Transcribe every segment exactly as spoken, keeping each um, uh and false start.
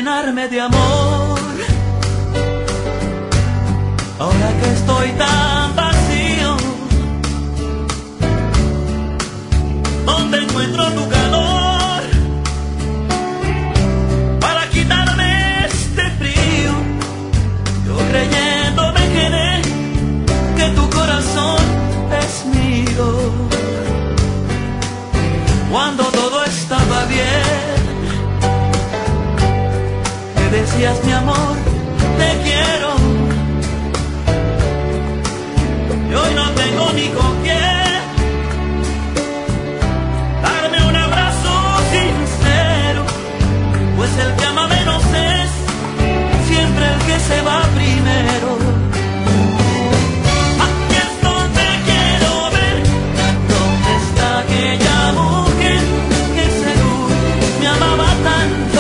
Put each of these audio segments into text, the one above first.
llenarme de amor. Ahora que estoy tan vacío, ¿dónde encuentro tu calor para quitarme este frío? Yo creyendo me quedé que tu corazón es mío. Cuando todo estaba bien, me decías mi amor, te quiero. Y hoy no tengo ni con quién darme un abrazo sincero, pues el que ama menos es siempre el que se va primero. Aquí es donde quiero ver dónde está aquella mujer que seguro me amaba tanto.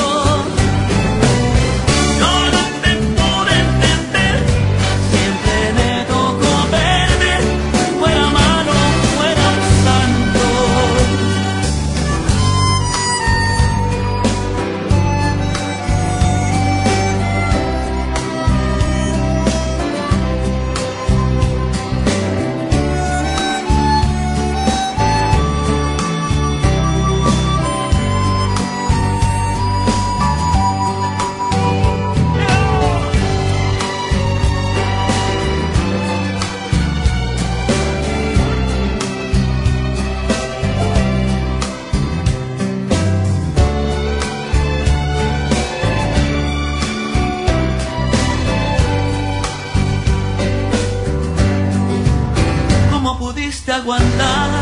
Yo no te pude entender, siempre me tocó perder, fuera malo, fuera santo. ¿Cómo pudiste aguantar